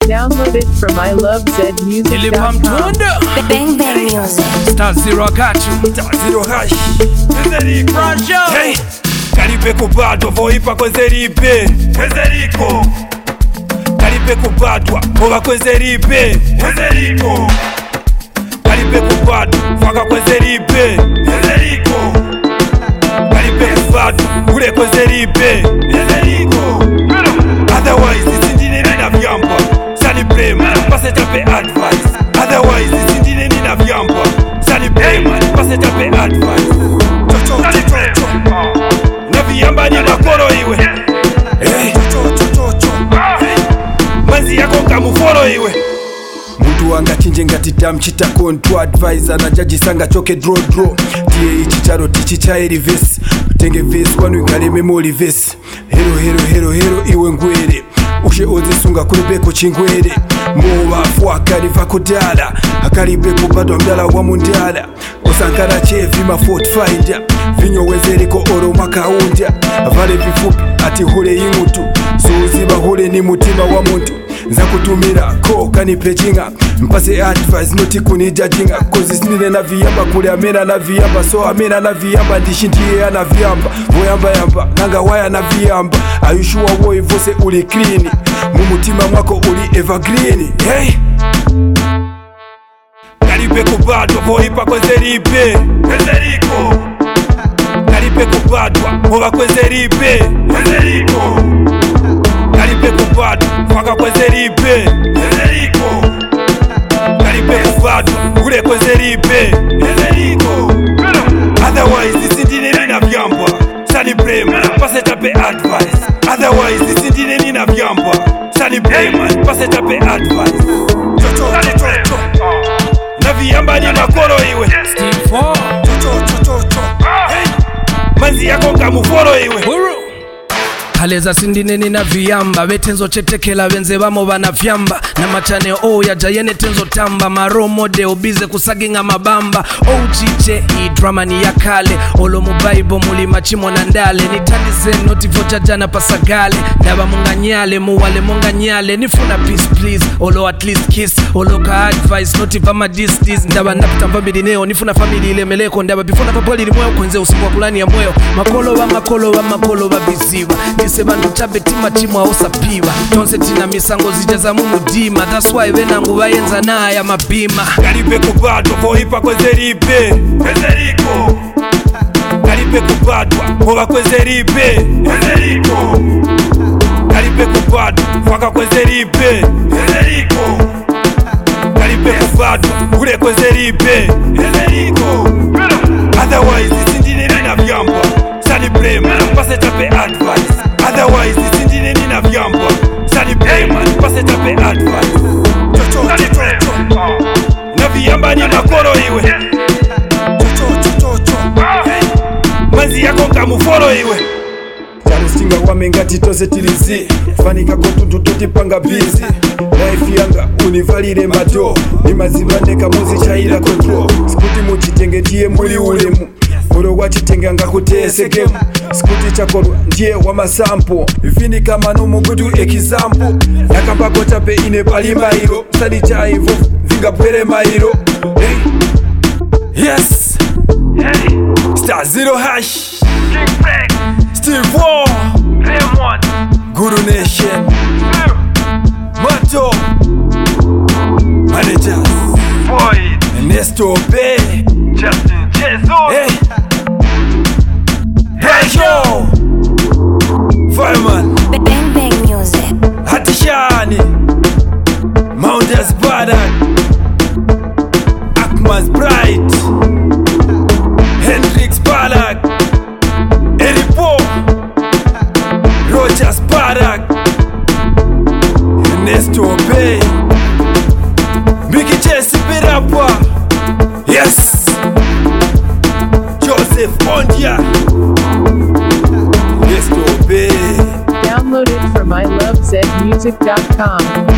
Download it from ilovezmusic.com. Bang Bang Music. Star Zero got you. Star Zero hash. Hey, karipe kubatwa voipa kwezeripe kwezeriko. Karipe kubatwa ova kwezeripe kwezeriko. Karipe kubatwa faka kwezeripe kwezeriko. Karipe kubatwa ule kwezeripe kwezeriko. Otherwise isindine nina vyamba sani blame pase tape advice. Otherwise isindine nina vyamba sani blame pase tape advice. Na vyamba ni makoro iwe manzi yako nkamufolo iwe. Muntu wanga chinje ngati tamchita kontu advisor na jaji sanga choke draw tie ichi charo tichi cha eri vesi utenge vesi kwanu ikale memory vesi hero iwe ngwere ushe ozisunga kulibeko chingwere mowafu akaliva kudala akalibeko badwa mdala wa mundala osankara chevi ma fort finder vinyo wezeriko oro makaunda vale vifupi ati hule ingutu soziba hule ni mutima wa muntu nza kutumira ko kanipechinga mpase advice noti kunijajinga kozi sinile na viyamba kule amena na viyamba so amena na viyamba ndishindiye na viyamba voyamba nanga waya na viyamba ayushua woi vose uli clean mumutima mwako uli evergreen. Hey, karipe kubatwa voipa kwezeripe kwezeriko. Karipe kubatwa ova kwezeripe kwezeriko. Karipe kubatwa faka kwezeripe kwezeriko. Karipe kubatwa ule kwezeripe kwezeriko. Otherwise isindine nina vyamba sani blame pase tape advice. Otherwise isindine nina vyamba sani blame pase tape advice. Na vyamba ni makoro iwe Steve Four. Hey, manzi yako nkamufolo iwe. Haleza sindineni na viyamba betenzo chetekela benze bamo bana vyamba na machane ya jayene tenzo tamba maromode obize kusaginga mabamba chiche i drama ni ya kale olo mu bible muli machimo na ndale nitalize noti vocha jana pasagale ndaba munganyale muwale munganyale nifuna peace please olo at least kiss olo ka advice noti vama this ndaba napitamba bidineo nifuna family ile meleko ndaba bifuna papoli limweo kwenze usiku wa kulani ya mweo makolo ba biziwa sebantu chabe tima chimwa osapiwa tonse tina misango zijaza mumudima that's why venangu vayenza naya mabima. Karipe kubatwa voipa kwezeripe kwezeriko. Karipe kubatwa ova kwezeripe kwezeriko. Karipe kubatwa faka kwezeripe kwezeriko. Karipe kubatwa ule kwezeripe kwezeriko. Otherwise isindine nina vyamba sani blame pase tape advice. Otherwise isindine nina vyamba sani blame pase tape advice. Na vyamba ni makoro iwe Hey, manzi yako nkamufolo iwe. Singa wamengati tose tilizi fanika kotuntu totipanga busy life yanga univalire mato ni mazima neka muzi chaira control skuti muchitenge ndiye muli ulemu oro wachitenge ngakutesegemu skuti chakorwa ndiye wa masampo vini kama nomu gudu example nakambako tape ine pali mairo sadi chaivo vinga pere mairo. Hey, yes, Hey, Star Zero hash King Black, Steve Four Lemon, Guru Nation Mato Managers Void, Nesto Bay. Justin Jesus. Hey, Banjo Fireman Bang Bang Music. Hatishani Mountains Badan Akman's Bright Hendrix Balak Eripo Rogers Barak Nesto Bay Mickey Jesse Birapa. Yes, Joseph Ondia. Nesto Bay. Download it from ilovezmusic.com.